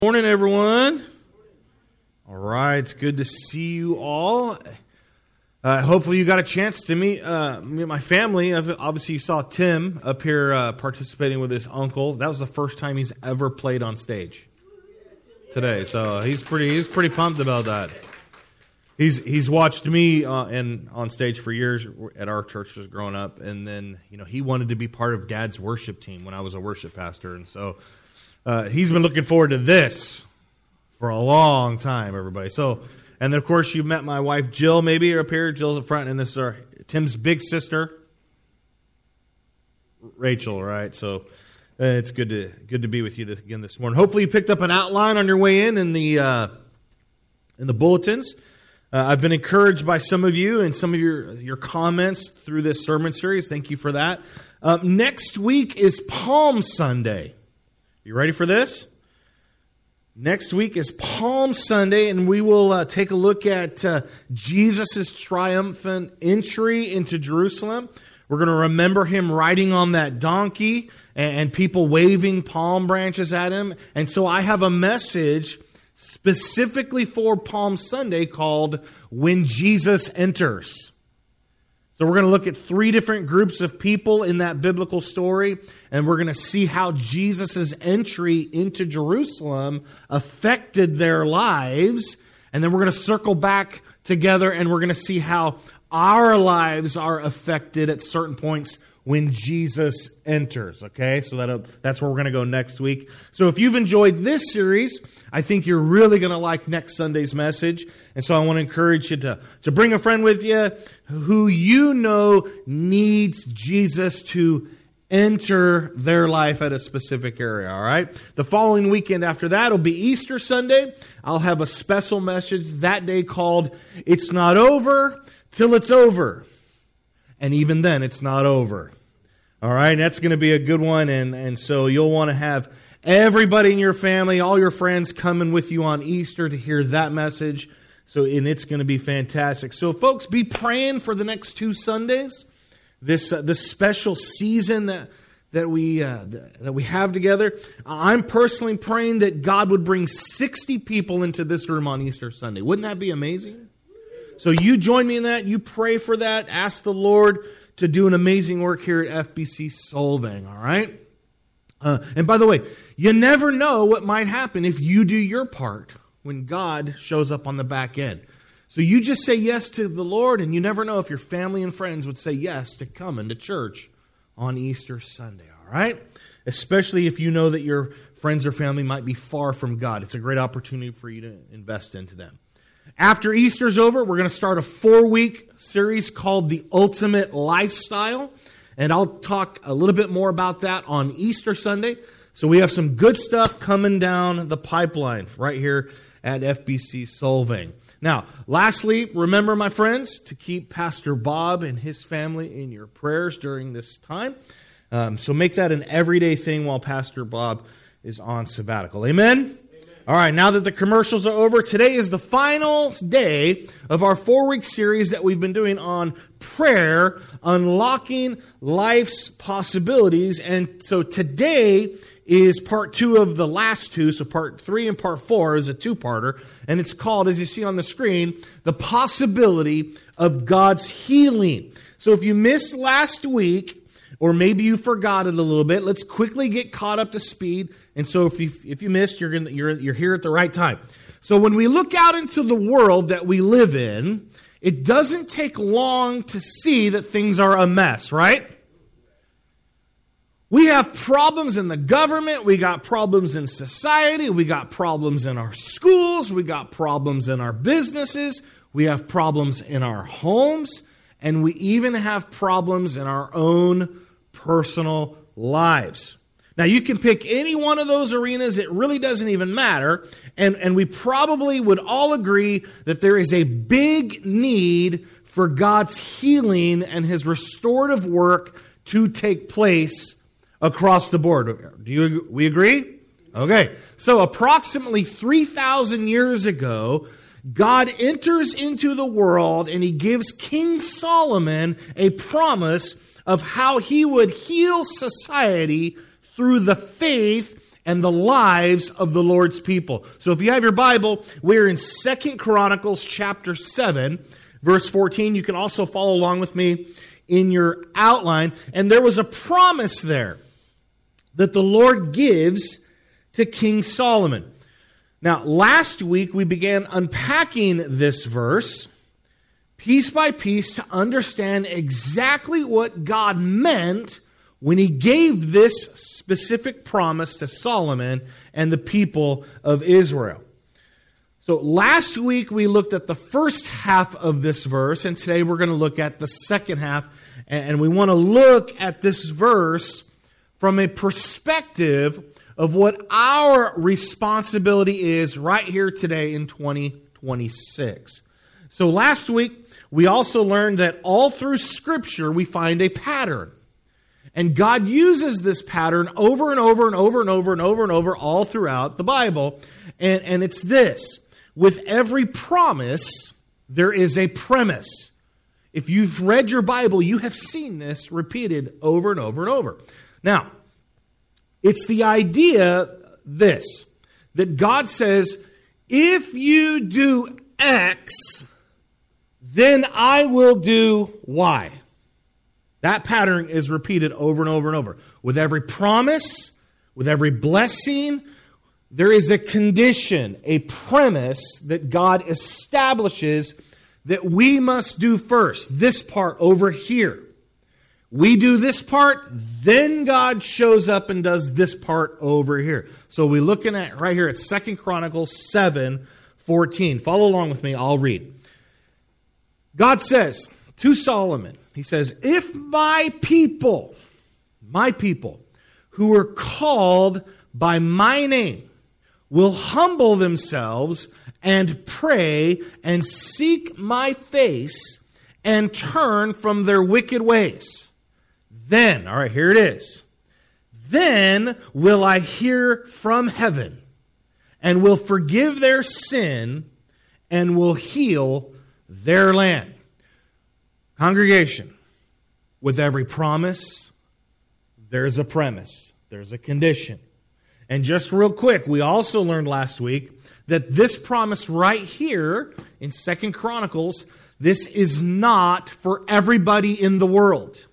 Morning, everyone. All right, it's good to see you all. Hopefully you got a chance to meet my family. Obviously, you saw Tim up here participating with his uncle. That was the first time he's ever played on stage today, so he's pretty pumped about that. He's watched me on stage for years at our church just growing up, and then he wanted to be part of Dad's worship team when I was a worship pastor, and so he's been looking forward to this for a long time, everybody. So, and then of course you met my wife Jill, maybe up here. Jill's up front, and this is Tim's big sister, Rachel. Right? So it's good to be with you again this morning. Hopefully you picked up an outline on your way in the bulletins. I've been encouraged by some of you and some of your comments through this sermon series. Thank you for that. Next week is Palm Sunday. You ready for this? Next week is Palm Sunday, and we will take a look at Jesus' triumphant entry into Jerusalem. We're going to remember him riding on that donkey and people waving palm branches at him. And so I have a message specifically for Palm Sunday called When Jesus Enters. So we're going to look at three different groups of people in that biblical story, and we're going to see how Jesus' entry into Jerusalem affected their lives, and then we're going to circle back together, and we're going to see how our lives are affected at certain points when Jesus enters, okay? So that's where we're going to go next week. So if you've enjoyed this series, I think you're really going to like next Sunday's message. And so I want to encourage you to bring a friend with you who you know needs Jesus to enter their life at a specific area, all right? The following weekend after that will be Easter Sunday. I'll have a special message that day called It's Not Over Till It's Over. And even then, it's not over. All right, that's going to be a good one. And so you'll want to have everybody in your family, all your friends coming with you on Easter to hear that message. And it's going to be fantastic. So folks, be praying for the next 2 Sundays. This special season that we have together. I'm personally praying that God would bring 60 people into this room on Easter Sunday. Wouldn't that be amazing? So you join me in that. You pray for that. Ask the Lord to do an amazing work here at FBC Solvang, all right? And by the way, you never know what might happen if you do your part when God shows up on the back end. So you just say yes to the Lord, and you never know if your family and friends would say yes to coming to church on Easter Sunday, all right? Especially if you know that your friends or family might be far from God. It's a great opportunity for you to invest into them. After Easter's over, we're going to start a 4-week series called The Ultimate Lifestyle. And I'll talk a little bit more about that on Easter Sunday. So we have some good stuff coming down the pipeline right here at FBC Solvang. Now, lastly, remember, my friends, to keep Pastor Bob and his family in your prayers during this time. So make that an everyday thing while Pastor Bob is on sabbatical. Amen? All right, now that the commercials are over, today is the final day of our 4-week series that we've been doing on prayer, unlocking life's possibilities. And so today is part 2 of the last 2. So part 3 and part 4 is a 2-parter. And it's called, as you see on the screen, The Possibility of God's Healing. So if you missed last week, or maybe you forgot it a little bit, let's quickly get caught up to speed. And so if you missed, you're here at the right time. So when we look out into the world that we live in, it doesn't take long to see that things are a mess, right? We have problems in the government, we got problems in society, we got problems in our schools, we got problems in our businesses, we have problems in our homes, and we even have problems in our own personal lives. Now, you can pick any one of those arenas. It really doesn't even matter. And we probably would all agree that there is a big need for God's healing and His restorative work to take place across the board. We agree? Okay. So approximately 3,000 years ago, God enters into the world and He gives King Solomon a promise of how he would heal society through the faith and the lives of the Lord's people. So if you have your Bible, we're in 2 Chronicles chapter 7, verse 14. You can also follow along with me in your outline. And there was a promise there that the Lord gives to King Solomon. Now, last week we began unpacking this verse piece by piece to understand exactly what God meant when He gave this specific promise to Solomon and the people of Israel. So last week we looked at the first half of this verse, and today we're going to look at the second half. And we want to look at this verse from a perspective of what our responsibility is right here today in 2026. So last week, we also learned that all through Scripture, we find a pattern. And God uses this pattern over and over and over and over and over and over all throughout the Bible. And it's this: with every promise, there is a premise. If you've read your Bible, you have seen this repeated over and over and over. Now, it's the idea this, that God says, if you do X, then I will do Y. That pattern is repeated over and over and over. With every promise, with every blessing, there is a condition, a premise that God establishes that we must do first. This part over here. We do this part, then God shows up and does this part over here. So we're looking at right here at 2 Chronicles 7:14. Follow along with me, I'll read. God says to Solomon, He says, if my people who are called by my name will humble themselves and pray and seek my face and turn from their wicked ways, then, all right, here it is. Then will I hear from heaven and will forgive their sin and will heal their land. Congregation, with every promise, there's a premise. There's a condition. And just real quick, we also learned last week that this promise right here in 2 Chronicles, this is not for everybody in the world.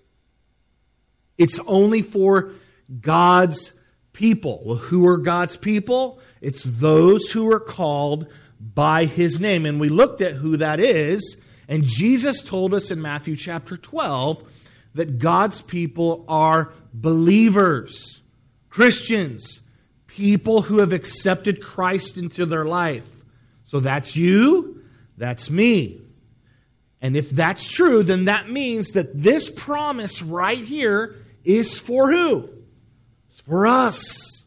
It's only for God's people. Well, who are God's people? It's those who are called by His name. And we looked at who that is. And Jesus told us in Matthew chapter 12 that God's people are believers, Christians, people who have accepted Christ into their life. So that's you, that's me. And if that's true, then that means that this promise right here is for who? It's for us.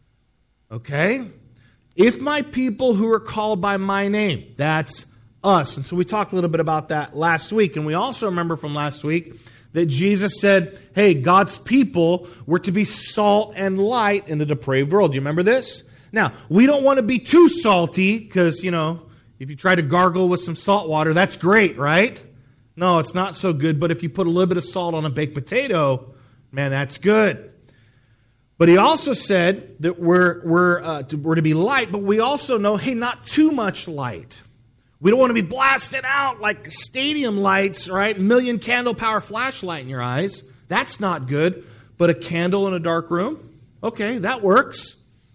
Okay? If my people who are called by my name, that's us. And so we talked a little bit about that last week. And we also remember from last week that Jesus said, hey, God's people were to be salt and light in the depraved world. Do you remember this? Now, we don't want to be too salty because, if you try to gargle with some salt water, that's great, right? No, it's not so good. But if you put a little bit of salt on a baked potato, man, that's good. But he also said that we're to be light, but we also know, hey, not too much light. We don't want to be blasted out like stadium lights, right? Million candle power flashlight in your eyes. That's not good. But a candle in a dark room, okay, that works.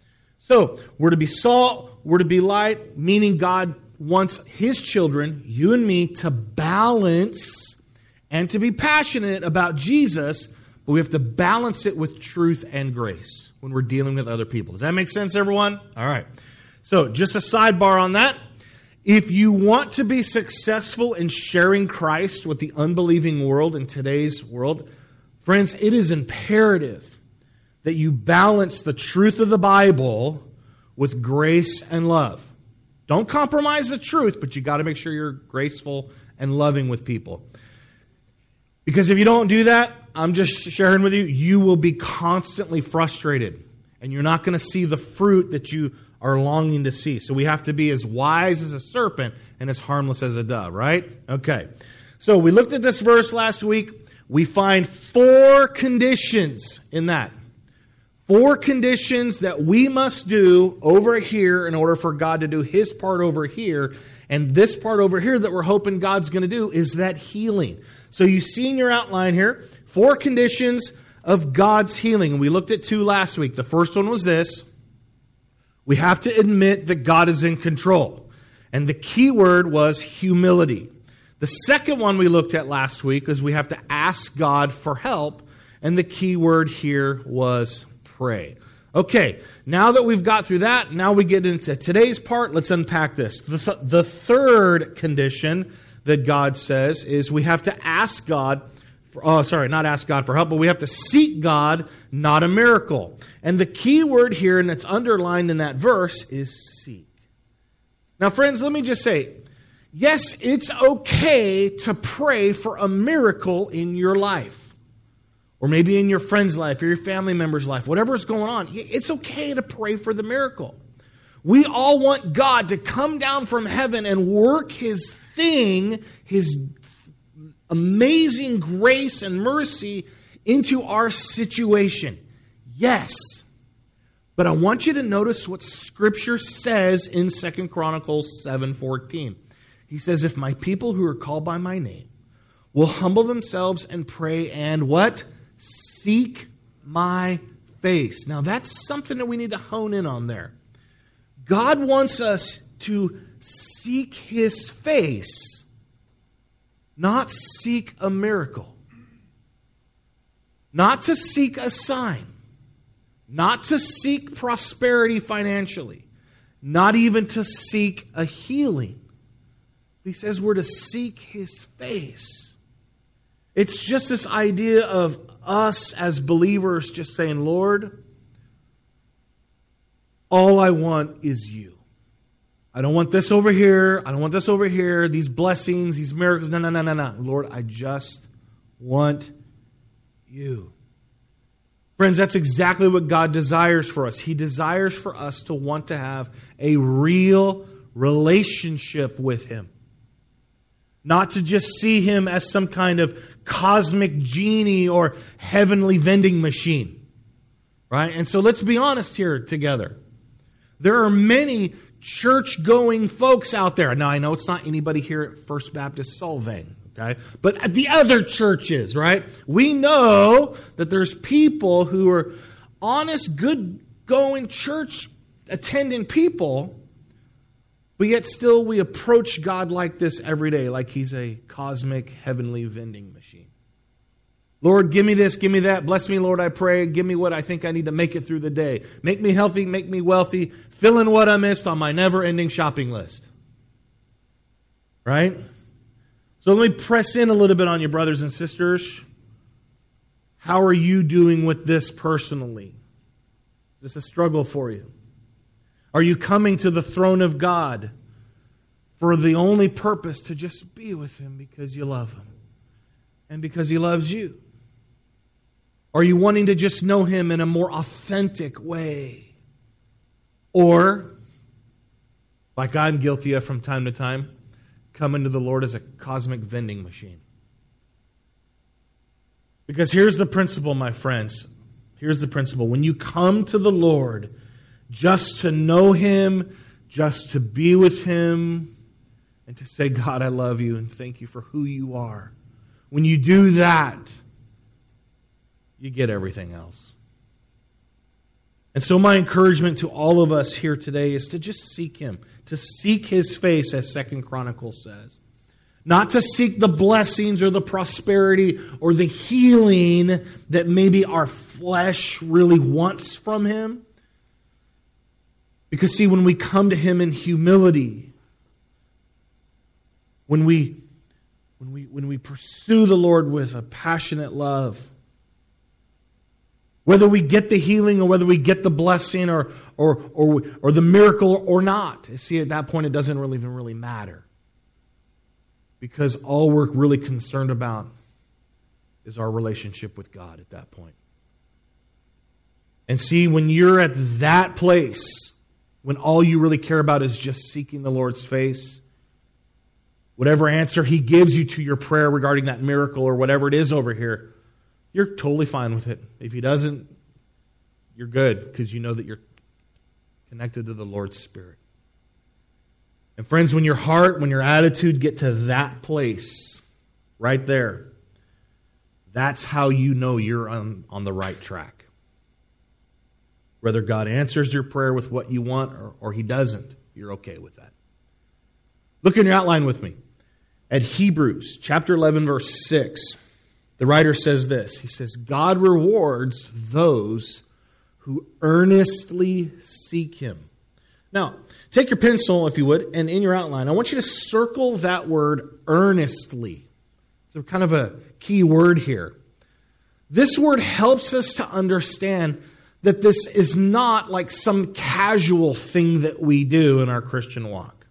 So we're to be salt, we're to be light, meaning God wants His children, you and me, to balance and to be passionate about Jesus, but we have to balance it with truth and grace when we're dealing with other people. Does that make sense, everyone? All right. So just a sidebar on that. If you want to be successful in sharing Christ with the unbelieving world in today's world, friends, it is imperative that you balance the truth of the Bible with grace and love. Don't compromise the truth, but you got to make sure you're graceful and loving with people. Because if you don't do that, I'm just sharing with you, you will be constantly frustrated. And you're not going to see the fruit that you are longing to see. So we have to be as wise as a serpent and as harmless as a dove, right? Okay. So we looked at this verse last week. We find 4 conditions in that. 4 conditions that we must do over here in order for God to do His part over here. And this part over here that we're hoping God's going to do is that healing. So you see in your outline here, 4 conditions of God's healing. And we looked at 2 last week. The first one was this. We have to admit that God is in control. And the key word was humility. The second one we looked at last week is we have to ask God for help. And the key word here was pray. Okay, now that we've got through that, now we get into today's part. Let's unpack this. The third condition that God says is we have to ask God, not ask God for help, but we have to seek God, not a miracle. And the key word here, and it's underlined in that verse, is seek. Now, friends, let me just say, yes, it's okay to pray for a miracle in your life. Or maybe in your friend's life, or your family member's life, whatever's going on. It's okay to pray for the miracle. We all want God to come down from heaven and work His thing, His amazing grace and mercy into our situation. Yes. But I want you to notice what Scripture says in 2 Chronicles 7:14. He says, if my people who are called by my name will humble themselves and pray and what? Seek my face. Now that's something that we need to hone in on there. God wants us to seek His face, not seek a miracle. Not to seek a sign. Not to seek prosperity financially. Not even to seek a healing. He says we're to seek His face. It's just this idea of us as believers just saying, Lord, all I want is You. I don't want this over here. I don't want this over here. These blessings, these miracles. No. Lord, I just want You. Friends, that's exactly what God desires for us. He desires for us to want to have a real relationship with Him. Not to just see Him as some kind of cosmic genie or heavenly vending machine. Right? And so let's be honest here together. There are many church-going folks out there. Now, I know it's not anybody here at First Baptist Solvang, okay? But at the other churches, right? We know that there's people who are honest, good-going, church-attending people, but yet still we approach God like this every day, like He's a cosmic, heavenly vending machine. Lord, give me this, give me that. Bless me, Lord, I pray. Give me what I think I need to make it through the day. Make me healthy, make me wealthy. Fill in what I missed on my never-ending shopping list. Right? So let me press in a little bit on you, brothers and sisters. How are you doing with this personally? Is this a struggle for you? Are you coming to the throne of God for the only purpose to just be with Him because you love Him and because He loves you? Are you wanting to just know Him in a more authentic way? Or, like I'm guilty of from time to time, coming to the Lord as a cosmic vending machine? Because here's the principle, my friends. Here's the principle. When you come to the Lord just to know Him, just to be with Him, and to say, God, I love You and thank You for who You are. When you do that, you get everything else. And so my encouragement to all of us here today is to just seek Him, to seek His face, as 2 Chronicles says. Not to seek the blessings or the prosperity or the healing that maybe our flesh really wants from Him. Because see, when we come to Him in humility, when we pursue the Lord with a passionate love, whether we get the healing or whether we get the blessing or the miracle or not, see, at that point it doesn't even really matter. Because all we're really concerned about is our relationship with God at that point. And see, when you're at that place, when all you really care about is just seeking the Lord's face, whatever answer He gives you to your prayer regarding that miracle or whatever it is over here, you're totally fine with it. If He doesn't, you're good because you know that you're connected to the Lord's Spirit. And friends, when your heart, when your attitude get to that place, right there, that's how you know you're on the right track. Whether God answers your prayer with what you want or He doesn't, you're okay with that. Look in your outline with me. At Hebrews chapter 11, verse 6, the writer says this. He says, God rewards those who earnestly seek Him. Now, take your pencil, if you would, and in your outline, I want you to circle that word earnestly. It's kind of a key word here. This word helps us to understand that this is not like some casual thing that we do in our Christian walk.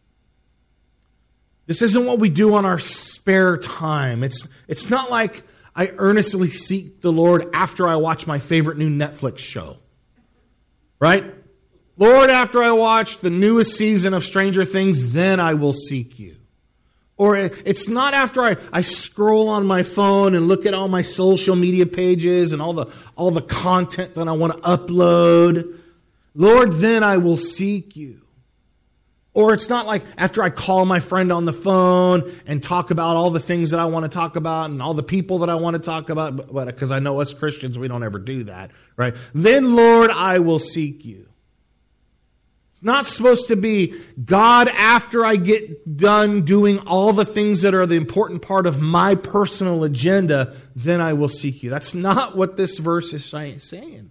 This isn't what we do on our spare time. It's not like I earnestly seek the Lord after I watch my favorite new Netflix show. Right? Lord, after I watch the newest season of Stranger Things, then I will seek you. Or it's not after I scroll on my phone and look at all my social media pages and all the content that I want to upload. Lord, then I will seek you. Or it's not like after I call my friend on the phone and talk about all the things that I want to talk about and all the people that I want to talk about, but because I know us Christians, we don't ever do that, right? Then, Lord, I will seek you. It's not supposed to be God after I get done doing all the things that are the important part of my personal agenda, then I will seek you. That's not what this verse is saying.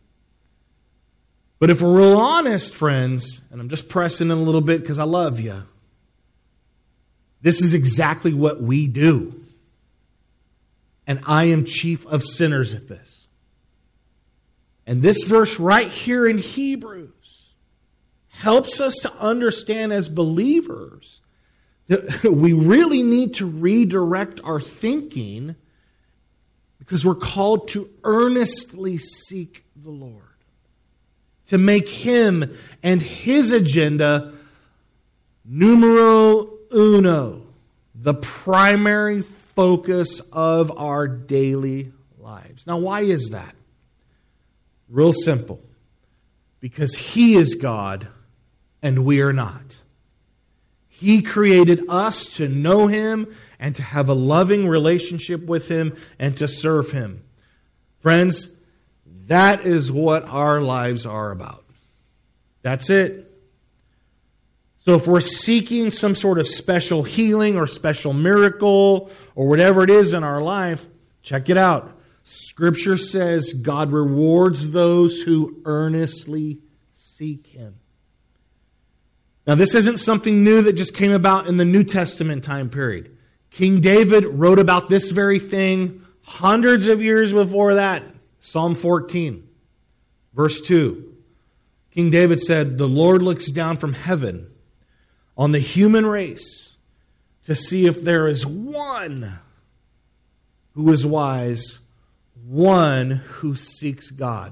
But if we're real honest, friends, and I'm just pressing in a little bit because I love you, this is exactly what we do. And I am chief of sinners at this. And this verse right here in Hebrews helps us to understand as believers that we really need to redirect our thinking because we're called to earnestly seek the Lord. To make Him and His agenda numero uno, the primary focus of our daily lives. Now, why is that? Real simple. Because He is God and we are not. He created us to know Him and to have a loving relationship with Him and to serve Him. Friends, that is what our lives are about. That's it. So if we're seeking some sort of special healing or special miracle or whatever it is in our life, check it out. Scripture says God rewards those who earnestly seek Him. Now this isn't something new that just came about in the New Testament time period. King David wrote about this very thing hundreds of years before that. Psalm 14, verse 2. King David said, the Lord looks down from heaven on the human race to see if there is one who is wise, one who seeks God.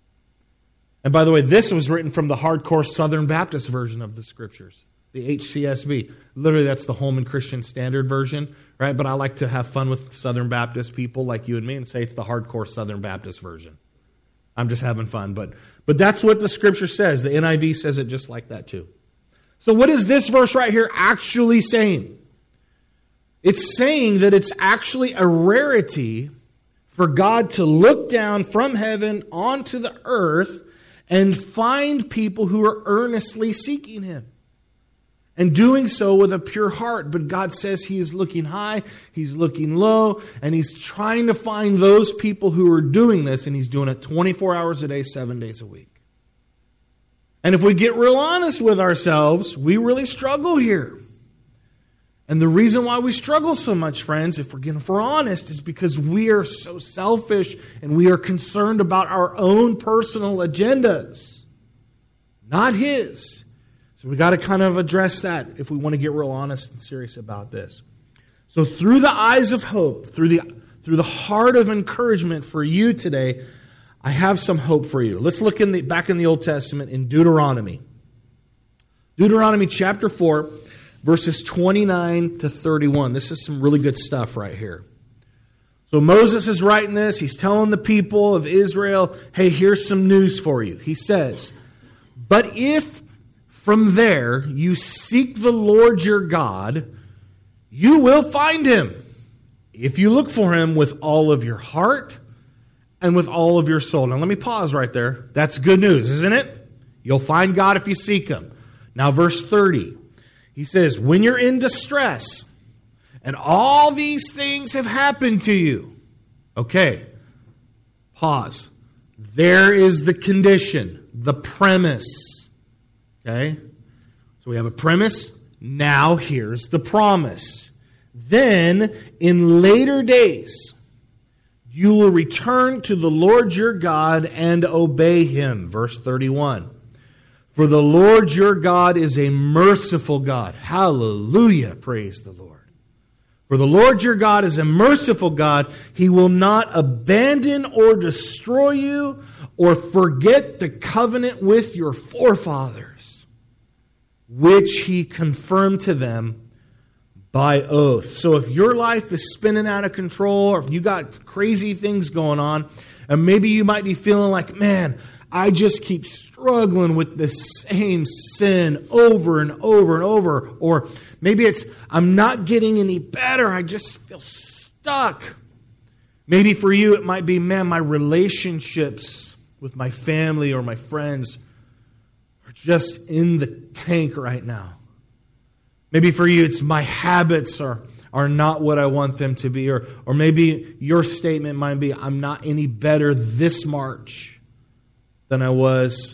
And by the way, this was written from the hardcore Southern Baptist version of the Scriptures, the HCSB. Literally, that's the Holman Christian Standard Version, right? But I like to have fun with Southern Baptist people like you and me and say it's the hardcore Southern Baptist version. I'm just having fun. But that's what the Scripture says. The NIV says it just like that too. So what is this verse right here actually saying? It's saying that it's actually a rarity for God to look down from heaven onto the earth and find people who are earnestly seeking Him. And doing so with a pure heart. But God says He is looking high, He's looking low, and He's trying to find those people who are doing this, and He's doing it 24 hours a day, 7 days a week. And if we get real honest with ourselves, we really struggle here. And the reason why we struggle so much, friends, if we're honest, is because we are so selfish and we are concerned about our own personal agendas, not His. So we got to kind of address that if we want to get real honest and serious about this. So through the eyes of hope, through the heart of encouragement for you today, I have some hope for you. Let's look back in the Old Testament in Deuteronomy. Deuteronomy chapter 4, verses 29 to 31. This is some really good stuff right here. So Moses is writing this. He's telling the people of Israel, hey, here's some news for you. He says, but if from there you seek the Lord your God, you will find him if you look for him with all of your heart and with all of your soul. Now let me pause right there. That's good news, isn't it? You'll find God if you seek him. Now verse 30, he says, when you're in distress and all these things have happened to you. Okay, pause. There is the condition, the premise. Okay, so we have a premise. Now here's the promise. Then in later days, you will return to the Lord your God and obey him. Verse 31. For the Lord your God is a merciful God. Hallelujah. Praise the Lord. For the Lord your God is a merciful God. He will not abandon or destroy you or forget the covenant with your forefathers, which he confirmed to them by oath. So if your life is spinning out of control, or if you got crazy things going on, and maybe you might be feeling like, man, I just keep struggling with the same sin over and over and over. Or maybe it's, I'm not getting any better. I just feel stuck. Maybe for you it might be, man, my relationships with my family or my friends are just in the tank right now. Maybe for you it's my habits are not what I want them to be. Or maybe your statement might be, I'm not any better this March than I was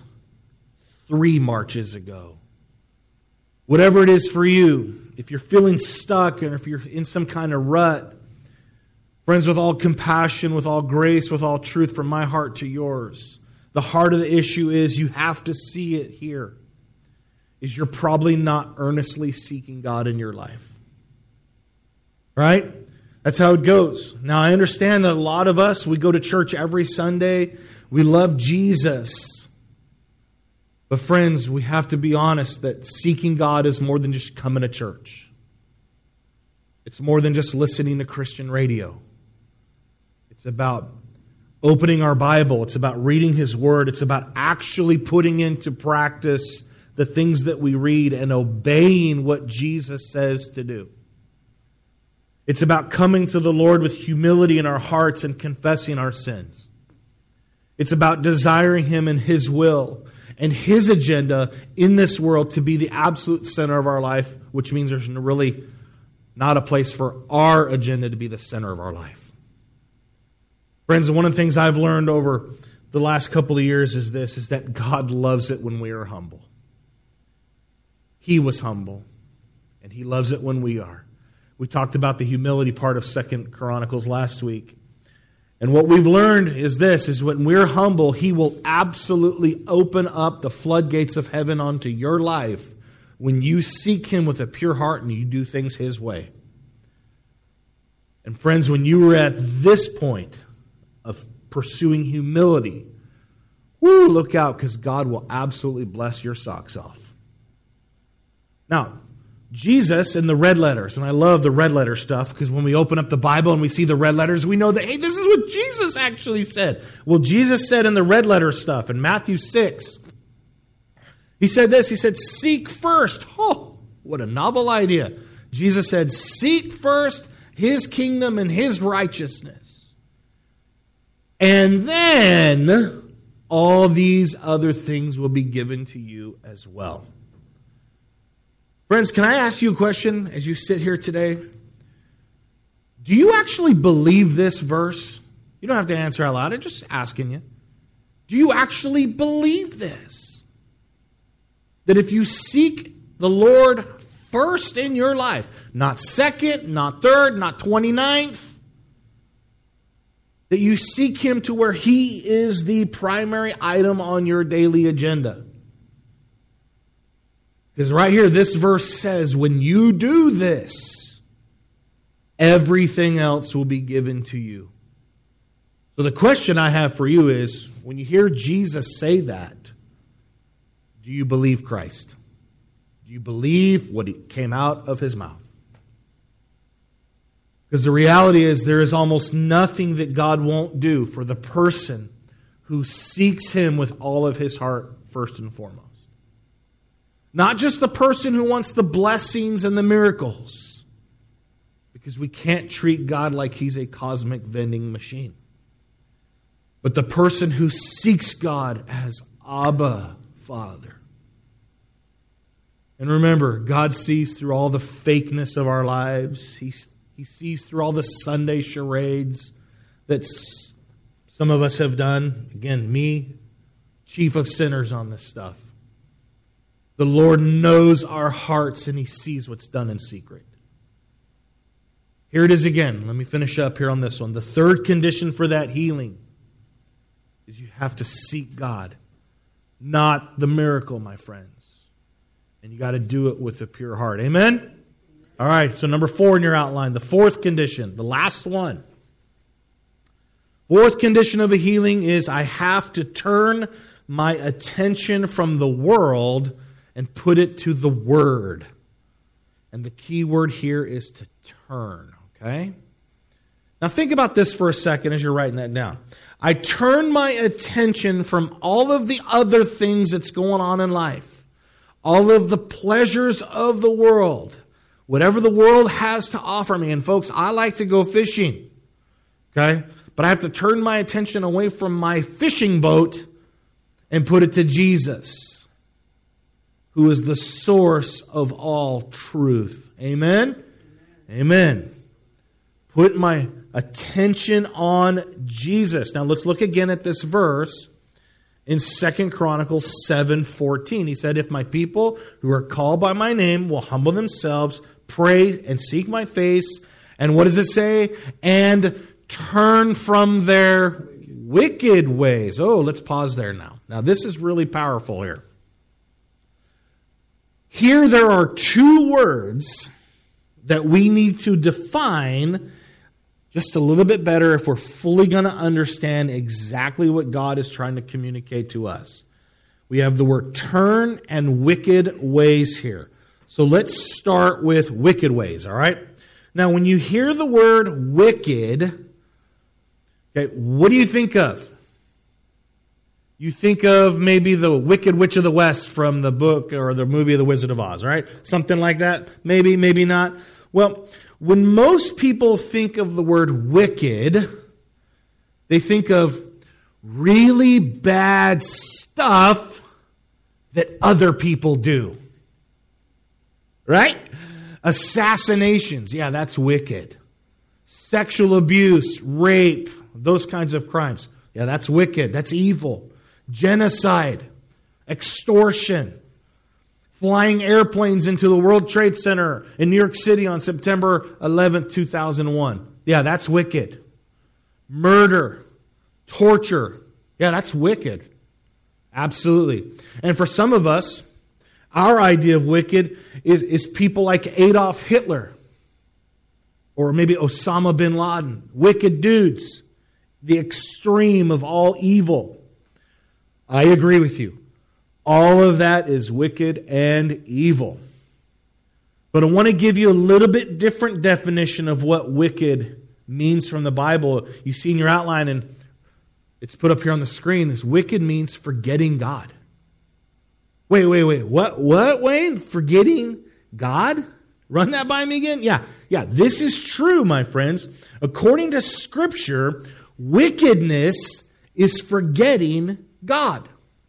3 Marches ago. Whatever it is for you, if you're feeling stuck and if you're in some kind of rut, friends, with all compassion, with all grace, with all truth, from my heart to yours, the heart of the issue is you have to see it here, is you're probably not earnestly seeking God in your life. Right? That's how it goes. Now, I understand that a lot of us, we go to church every Sunday. We love Jesus. But friends, we have to be honest that seeking God is more than just coming to church. It's more than just listening to Christian radio. It's about opening our Bible. It's about reading His Word. It's about actually putting into practice the things that we read and obeying what Jesus says to do. It's about coming to the Lord with humility in our hearts and confessing our sins. It's about desiring Him and His will and His agenda in this world to be the absolute center of our life, which means there's really not a place for our agenda to be the center of our life. Friends, one of the things I've learned over the last couple of years is this, is that God loves it when we are humble. He was humble, and He loves it when we are. We talked about the humility part of 2 Chronicles last week. And what we've learned is this, is when we're humble, He will absolutely open up the floodgates of heaven onto your life when you seek Him with a pure heart and you do things His way. And friends, when you are at this point of pursuing humility, look out, because God will absolutely bless your socks off. Now, Jesus in the red letters, and I love the red letter stuff because when we open up the Bible and we see the red letters, we know that, hey, this is what Jesus actually said. Well, Jesus said in the red letter stuff in Matthew 6, He said this, He said, seek first. Oh, what a novel idea. Jesus said, seek first His kingdom and His righteousness. And then all these other things will be given to you as well. Friends, can I ask you a question as you sit here today? Do you actually believe this verse? You don't have to answer out loud. I'm just asking you. Do you actually believe this? That if you seek the Lord first in your life, not second, not third, not 29th, that you seek Him to where He is the primary item on your daily agenda? Because right here, this verse says, when you do this, everything else will be given to you. So the question I have for you is, when you hear Jesus say that, do you believe Christ? Do you believe what came out of His mouth? Because the reality is there is almost nothing that God won't do for the person who seeks Him with all of his heart first and foremost. Not just the person who wants the blessings and the miracles. Because we can't treat God like He's a cosmic vending machine. But the person who seeks God as Abba, Father. And remember, God sees through all the fakeness of our lives. He sees through all the Sunday charades that some of us have done. Again, me, chief of sinners on this stuff. The Lord knows our hearts and He sees what's done in secret. Here it is again. Let me finish up here on this one. The third condition for that healing is you have to seek God, not the miracle, my friends. And you got to do it with a pure heart. Amen? All right, so number 4 in your outline, the fourth condition, the last one. Fourth condition of a healing is I have to turn my attention from the world and put it to the Word. And the key word here is to turn, okay? Now think about this for a second as you're writing that down. I turn my attention from all of the other things that's going on in life, all of the pleasures of the world, whatever the world has to offer me. And folks, I like to go fishing, okay? But I have to turn my attention away from my fishing boat and put it to Jesus, who is the source of all truth. Amen? Amen. Put my attention on Jesus. Now let's look again at this verse in 2 Chronicles 7:14. He said, if my people who are called by my name will humble themselves, pray and seek my face, and what does it say? And turn from their wicked ways. Oh, let's pause there now. Now this is really powerful here. Here there are two words that we need to define just a little bit better if we're fully going to understand exactly what God is trying to communicate to us. We have the word turn and wicked ways here. So let's start with wicked ways, all right? Now, when you hear the word wicked, okay, what do you think of? You think of maybe the Wicked Witch of the West from the book or the movie of The Wizard of Oz, right? Something like that. Maybe, maybe not. Well, when most people think of the word wicked, they think of really bad stuff that other people do. Right? Assassinations. Yeah, that's wicked. Sexual abuse, rape, those kinds of crimes. Yeah, that's wicked. That's evil. Genocide, extortion, flying airplanes into the World Trade Center in New York City on September 11th, 2001. Yeah, that's wicked. Murder, torture. Yeah, that's wicked. Absolutely. And for some of us, our idea of wicked is people like Adolf Hitler or maybe Osama bin Laden. Wicked dudes. The extreme of all evil. I agree with you. All of that is wicked and evil. But I want to give you a little bit different definition of what wicked means from the Bible. You see in your outline, and it's put up here on the screen, is wicked means forgetting God. Wait. What, Wayne? Forgetting God? Run that by me again? Yeah, this is true, my friends. According to Scripture, wickedness is forgetting God.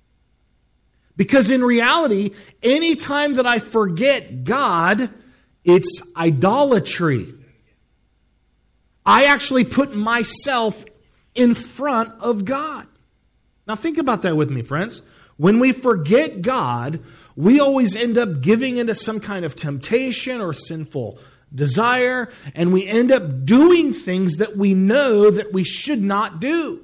Because in reality, any time that I forget God, it's idolatry. I actually put myself in front of God. Now think about that with me, friends. When we forget God, we always end up giving into some kind of temptation or sinful desire, and we end up doing things that we know that we should not do.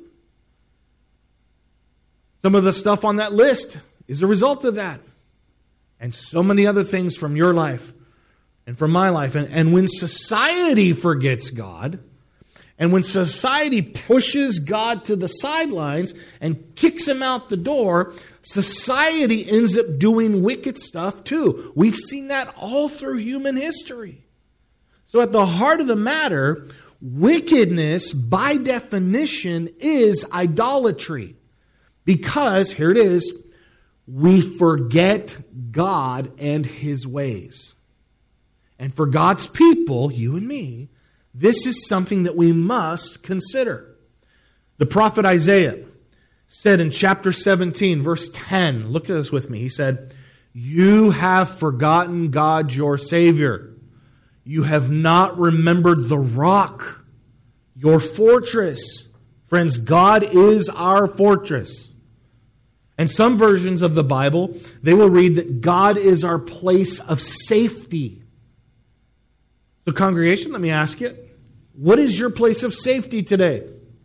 Some of the stuff on that list is a result of that. And so many other things from your life and from my life. And when society forgets God, and when society pushes God to the sidelines and kicks Him out the door, society ends up doing wicked stuff too. We've seen that all through human history. So at the heart of the matter, wickedness, by definition, is idolatry. Because, here it is, we forget God and His ways. And for God's people, you and me, this is something that we must consider. The prophet Isaiah said in chapter 17, verse 10, look at this with me. He said, "You have forgotten God your Savior. You have not remembered the rock, your fortress." Friends, God is our fortress. And some versions of the Bible, they will read that God is our place of safety. So congregation, let me ask you, what is your place of safety today?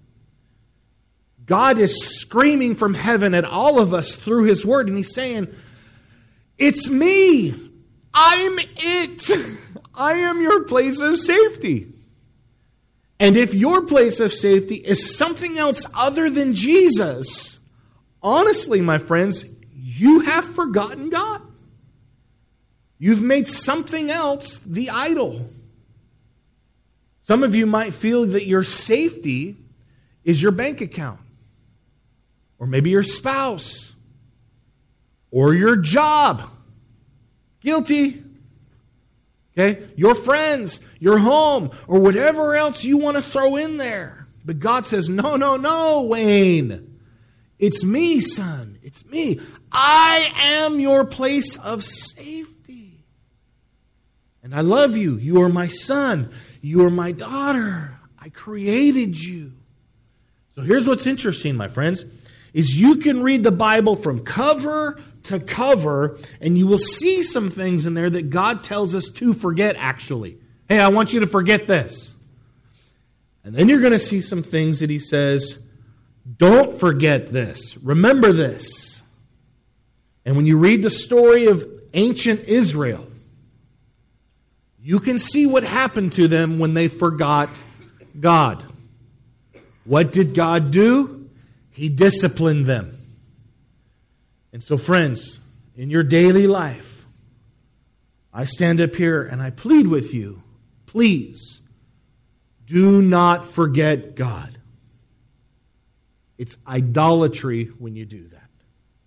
God is screaming from heaven at all of us through His Word, and He's saying, "It's me. I'm it. I am your place of safety." And if your place of safety is something else other than Jesus, honestly, my friends, you have forgotten God. You've made something else the idol. Some of you might feel that your safety is your bank account, or maybe your spouse, or your job. Guilty. Okay? Your friends, your home, or whatever else you want to throw in there. But God says, no, Wayne. It's me, son. It's me. I am your place of safety. And I love you. You are my son. You are my daughter. I created you. So here's what's interesting, my friends, is you can read the Bible from cover to cover, and you will see some things in there that God tells us to forget, actually. Hey, I want you to forget this. And then you're going to see some things that He says, don't forget this. Remember this. And when you read the story of ancient Israel, you can see what happened to them when they forgot God. What did God do? He disciplined them. And so, friends, in your daily life, I stand up here and I plead with you, please, do not forget God. It's idolatry when you do that.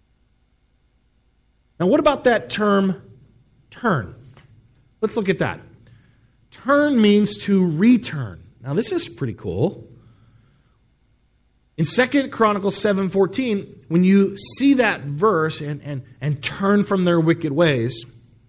Now, what about that term, turn? Let's look at that. Turn means to return. Now, this is pretty cool. In 2 Chronicles 7:14, when you see that verse and turn from their wicked ways,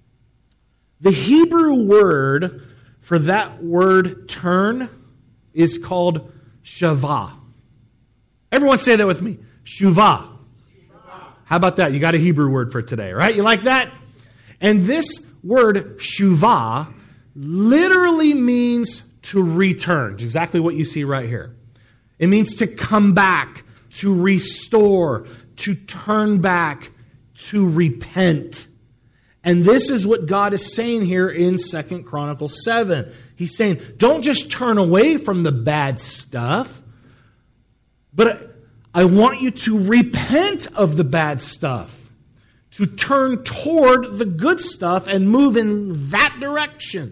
the Hebrew word for that word turn is called shavah. Everyone say that with me. Shuvah. How about that? You got a Hebrew word for today, right? You like that? And this word shuvah literally means to return. Exactly what you see right here. It means to come back, to restore, to turn back, to repent. And this is what God is saying here in 2 Chronicles 7. He's saying, don't just turn away from the bad stuff, but I want you to repent of the bad stuff, to turn toward the good stuff and move in that direction.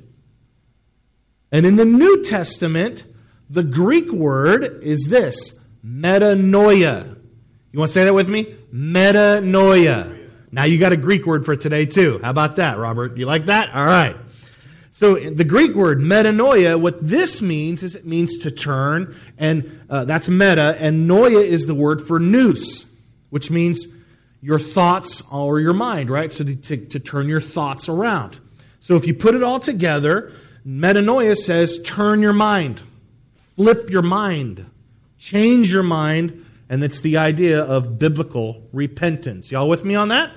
And in the New Testament, the Greek word is this, metanoia. You want to say that with me? Metanoia. Now you got a Greek word for today too. How about that, Robert? You like that? All right. So the Greek word metanoia, what this means is it means to turn, and that's meta, and noia is the word for nous, which means your thoughts or your mind, right? So to turn your thoughts around. So if you put it all together, metanoia says turn your mind, flip your mind, change your mind, and it's the idea of biblical repentance. Y'all with me on that?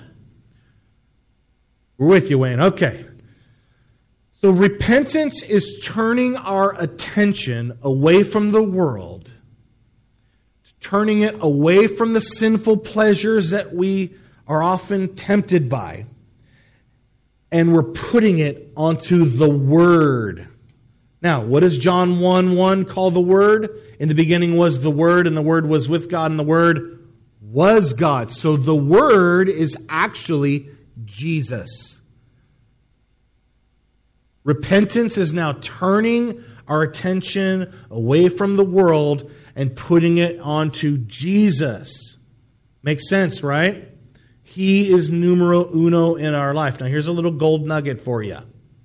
We're with you, Wayne. Okay. So repentance is turning our attention away from the world, turning it away from the sinful pleasures that we are often tempted by, and we're putting it onto the Word. Now, what does John 1:1 call the Word? In the beginning was the Word, and the Word was with God, and the Word was God. So the Word is actually Jesus. Repentance is now turning our attention away from the world and putting it onto Jesus. Makes sense, right? He is numero uno in our life. Now here's a little gold nugget for you.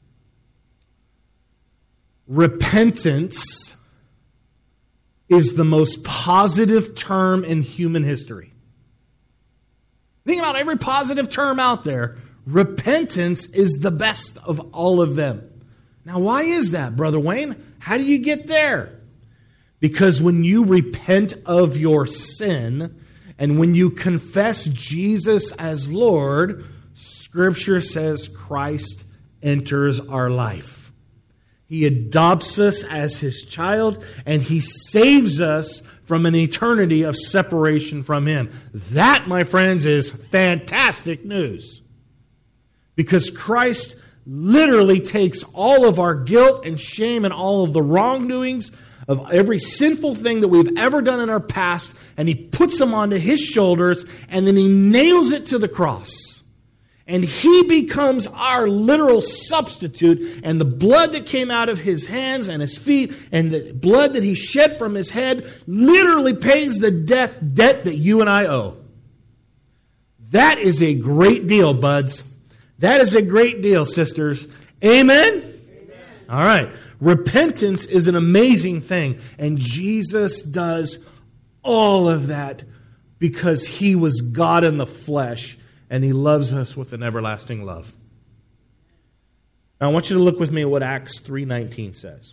Repentance is the most positive term in human history. Think about every positive term out there. Repentance is the best of all of them. Now, why is that, Brother Wayne? How do you get there? Because when you repent of your sin and when you confess Jesus as Lord, Scripture says Christ enters our life. He adopts us as His child and He saves us from an eternity of separation from Him. That, my friends, is fantastic news. Because Christ literally takes all of our guilt and shame and all of the wrongdoings of every sinful thing that we've ever done in our past, and He puts them onto His shoulders, and then He nails it to the cross. And He becomes our literal substitute, and the blood that came out of His hands and His feet, and the blood that He shed from His head, literally pays the debt that you and I owe. That is a great deal, buds. That is a great deal, sisters. Amen? Amen. All right. Repentance is an amazing thing. And Jesus does all of that because He was God in the flesh and He loves us with an everlasting love. Now I want you to look with me at what Acts 3:19 says.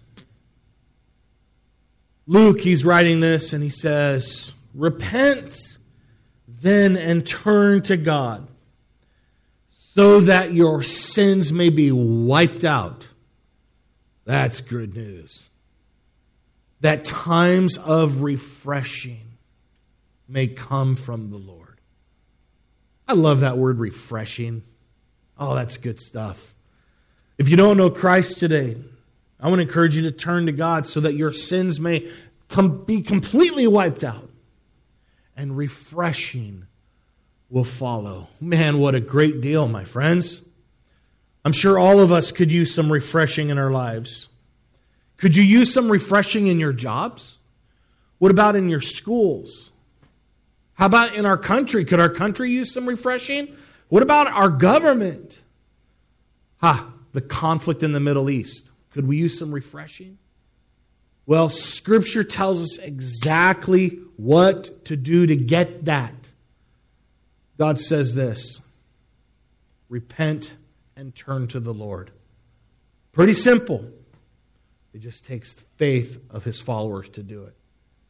Luke, he's writing this and he says, "Repent then and turn to God, so that your sins may be wiped out." That's good news. That times of refreshing may come from the Lord. I love that word, refreshing. Oh, that's good stuff. If you don't know Christ today, I want to encourage you to turn to God so that your sins may be completely wiped out. And refreshing will follow. Man, what a great deal, my friends. I'm sure all of us could use some refreshing in our lives. Could you use some refreshing in your jobs? What about in your schools? How about in our country? Could our country use some refreshing? What about our government? The conflict in the Middle East. Could we use some refreshing? Well, Scripture tells us exactly what to do to get that. God says this: repent and turn to the Lord. Pretty simple. It just takes the faith of His followers to do it.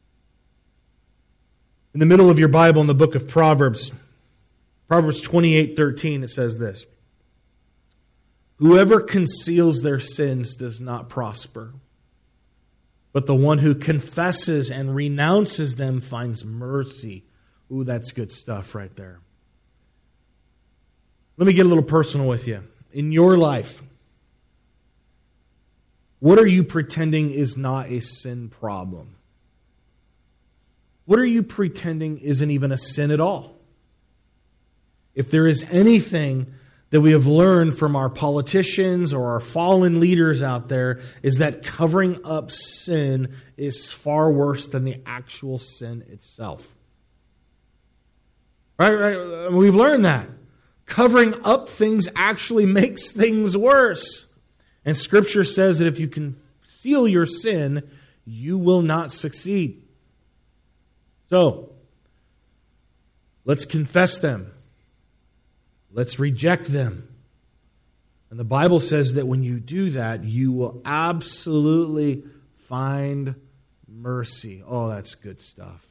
In the middle of your Bible, in the book of Proverbs, Proverbs 28:13, it says this: "Whoever conceals their sins does not prosper, but the one who confesses and renounces them finds mercy." Ooh, that's good stuff right there. Let me get a little personal with you. In your life, what are you pretending is not a sin problem? What are you pretending isn't even a sin at all? If there is anything that we have learned from our politicians or our fallen leaders out there, is that covering up sin is far worse than the actual sin itself. Right? We've learned that. Covering up things actually makes things worse. And Scripture says that if you conceal your sin, you will not succeed. So, let's confess them. Let's reject them. And the Bible says that when you do that, you will absolutely find mercy. Oh, that's good stuff.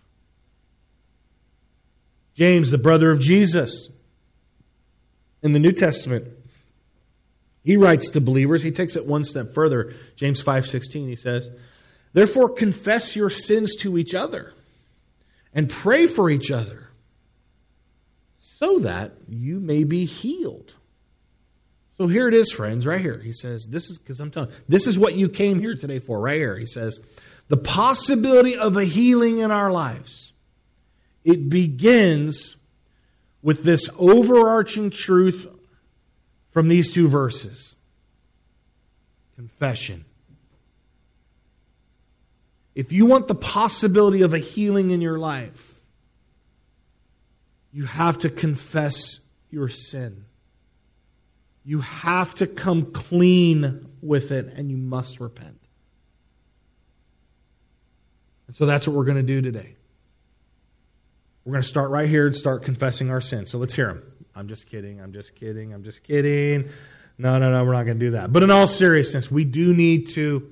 James, the brother of Jesus, in the New Testament, he writes to believers, he takes it one step further. James 5:16, he says, "Therefore confess your sins to each other and pray for each other so that you may be healed." So here it is, friends, right here. He says, this is what you came here today for, right here. He says, the possibility of a healing in our lives, it begins with this overarching truth from these two verses. confession. If you want the possibility of a healing in your life, you have to confess your sin. You have to come clean with it, and you must repent. And so that's what we're going to do today. We're going to start right here and start confessing our sin. So let's hear them. I'm just kidding. No, we're not going to do that. But in all seriousness, we do need to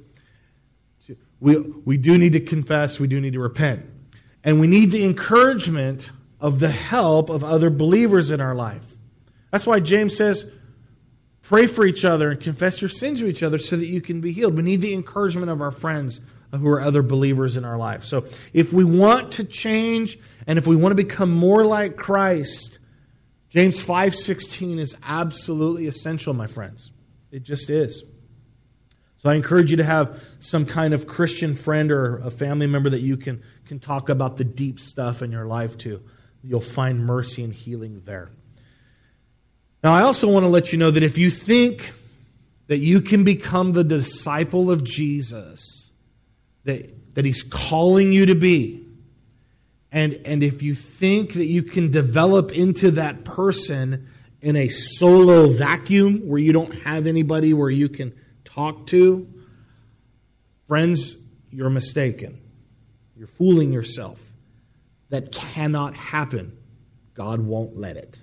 confess, we do need to repent. And we need the encouragement of the help of other believers in our life. That's why James says, pray for each other and confess your sins to each other so that you can be healed. We need the encouragement of our friends who are other believers in our life. So if we want to change and if we want to become more like Christ, James 5:16 is absolutely essential, my friends. It just is. So I encourage you to have some kind of Christian friend or a family member that you can talk about the deep stuff in your life to. You'll find mercy and healing there. Now, I also want to let you know that if you think that you can become the disciple of Jesus, that He's calling you to be, and if you think that you can develop into that person in a solo vacuum where you don't have anybody where you can talk to, friends, you're mistaken. You're fooling yourself. That cannot happen. God won't let it.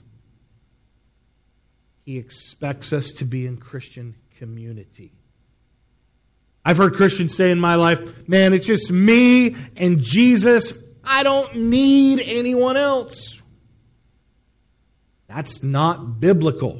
He expects us to be in Christian community. I've heard Christians say in my life, man, it's just me and Jesus. I don't need anyone else. That's not biblical.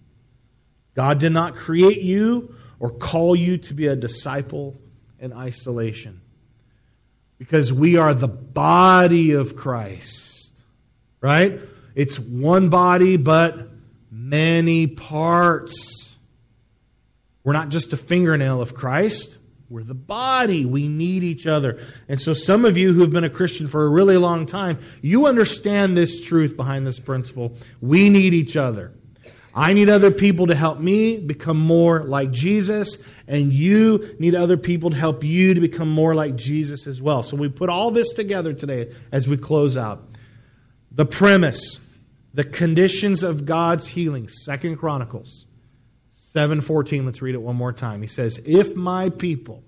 God did not create you or call you to be a disciple in isolation. Because we are the body of Christ. Right? It's one body, but many parts. We're not just a fingernail of Christ. We're the body. We need each other. And so some of you who have been a Christian for a really long time, you understand this truth behind this principle. We need each other. I need other people to help me become more like Jesus, and you need other people to help you to become more like Jesus as well. So we put all this together today as we close out. The premise, the conditions of God's healing, 2 Chronicles 7:14. Let's read it one more time. He says, if my people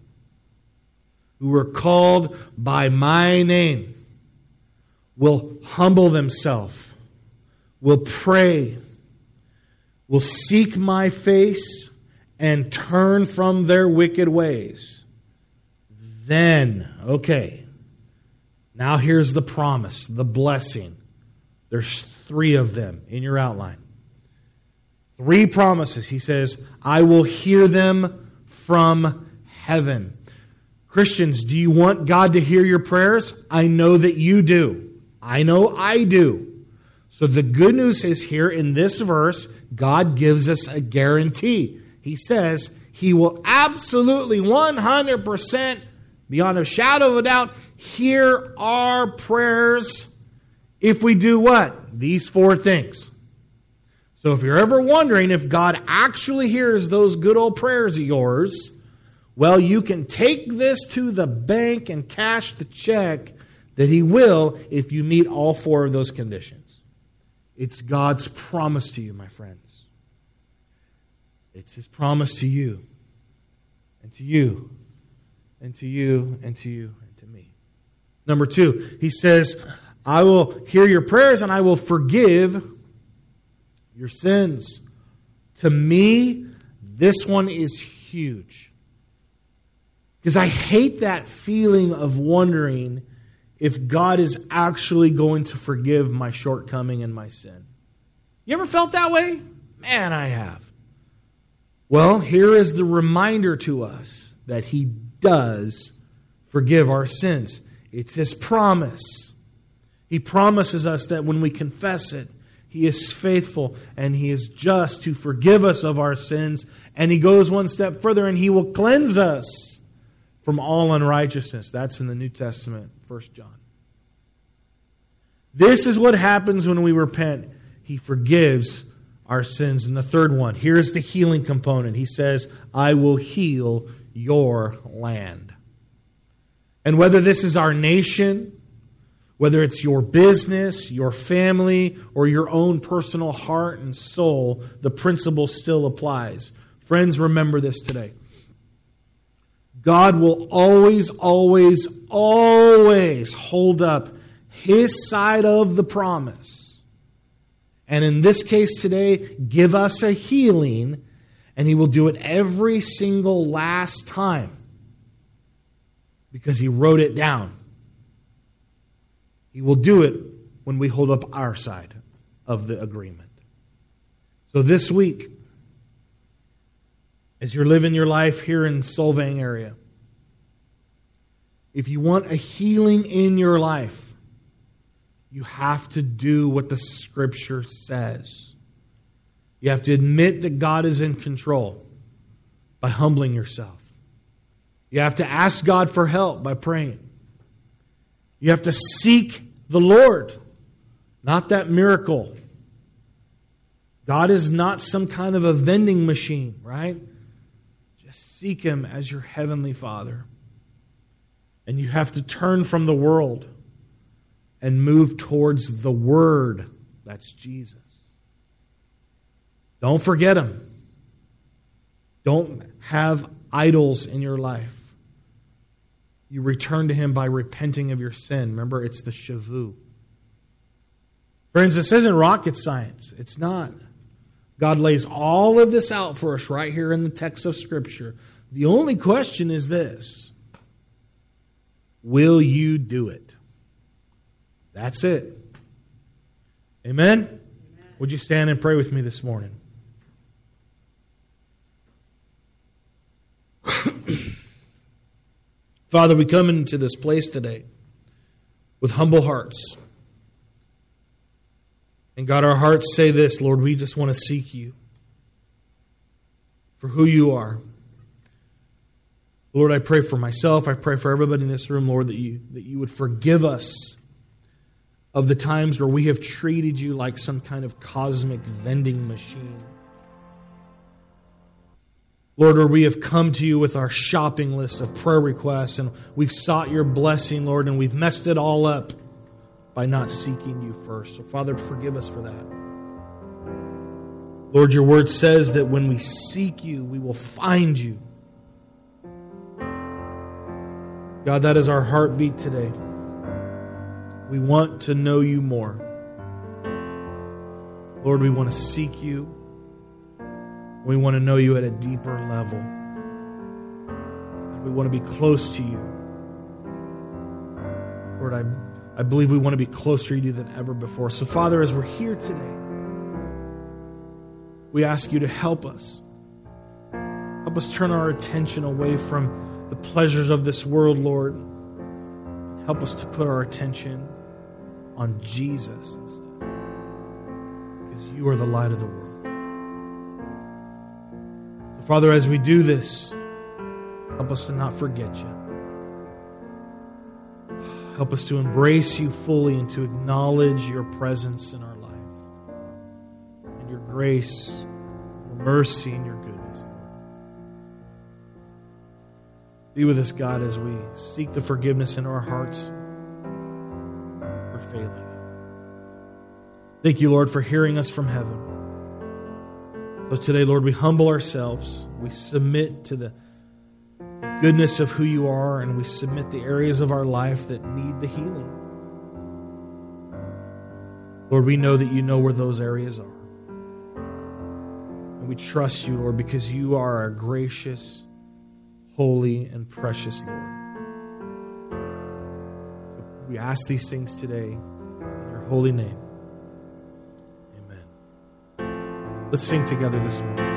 who are called by my name will humble themselves, will pray, will seek my face, and turn from their wicked ways, then, okay, now here's the promise, the blessing. There's 3 of them in your outline. 3 promises. He says, I will hear them from heaven. Christians, do you want God to hear your prayers? I know that you do. I know I do. So the good news is here in this verse, God gives us a guarantee. He says He will absolutely 100%, beyond a shadow of a doubt, hear our prayers if we do what? These 4 things. So if you're ever wondering if God actually hears those good old prayers of yours, well, you can take this to the bank and cash the check that He will if you meet all 4 of those conditions. It's God's promise to you, my friends. It's His promise to you, and to you, and to you, and to you, and to me. Number 2, He says, I will hear your prayers and I will forgive your sins. To me, this one is huge. Because I hate that feeling of wondering if God is actually going to forgive my shortcoming and my sin. You ever felt that way? Man, I have. Well, here is the reminder to us that He does forgive our sins. It's His promise. He promises us that when we confess it, He is faithful and He is just to forgive us of our sins. And He goes one step further and He will cleanse us from all unrighteousness. That's in the New Testament, 1 John. This is what happens when we repent. He forgives our sins. And the third one, here's the healing component. He says, I will heal your land. And whether this is our nation, whether it's your business, your family, or your own personal heart and soul, the principle still applies. Friends, remember this today. God will always, always, always hold up His side of the promise. And in this case today, give us a healing, and He will do it every single last time because He wrote it down. He will do it when we hold up our side of the agreement. So this week, as you're living your life here in Solvang area, if you want a healing in your life, you have to do what the Scripture says. You have to admit that God is in control by humbling yourself. You have to ask God for help by praying. You have to seek the Lord, not that miracle. God is not some kind of a vending machine, right? Just seek Him as your heavenly Father. And you have to turn from the world and move towards the Word. That's Jesus. Don't forget Him. Don't have idols in your life. You return to Him by repenting of your sin. Remember, it's the shavu. Friends, this isn't rocket science. It's not. God lays all of this out for us right here in the text of Scripture. The only question is this: will you do it? That's it. Amen? Amen. Would you stand and pray with me this morning? Father, we come into this place today with humble hearts. And God, our hearts say this, Lord, we just want to seek You for who You are. Lord, I pray for myself. I pray for everybody in this room, Lord, that you would forgive us of the times where we have treated You like some kind of cosmic vending machine. Lord, where we have come to You with our shopping list of prayer requests and we've sought Your blessing, Lord, and we've messed it all up by not seeking You first. So, Father, forgive us for that. Lord, Your Word says that when we seek You, we will find You. God, that is our heartbeat today. We want to know You more. Lord, we want to seek You. We want to know You at a deeper level. God, we want to be close to You. Lord, I believe we want to be closer to You than ever before. So, Father, as we're here today, we ask You to help us. Help us turn our attention away from the pleasures of this world, Lord. Help us to put our attention on Jesus instead. Because You are the light of the world. So, Father, as we do this, help us to not forget You. Help us to embrace You fully and to acknowledge Your presence in our life. And Your grace, Your mercy, and Your goodness. Be with us, God, as we seek the forgiveness in our hearts for failing You. Thank You, Lord, for hearing us from heaven. So today, Lord, we humble ourselves. We submit to the goodness of who You are, and we submit the areas of our life that need the healing. Lord, we know that You know where those areas are. And we trust You, Lord, because You are our gracious, holy, and precious Lord. We ask these things today in Your holy name. Amen. Let's sing together this morning.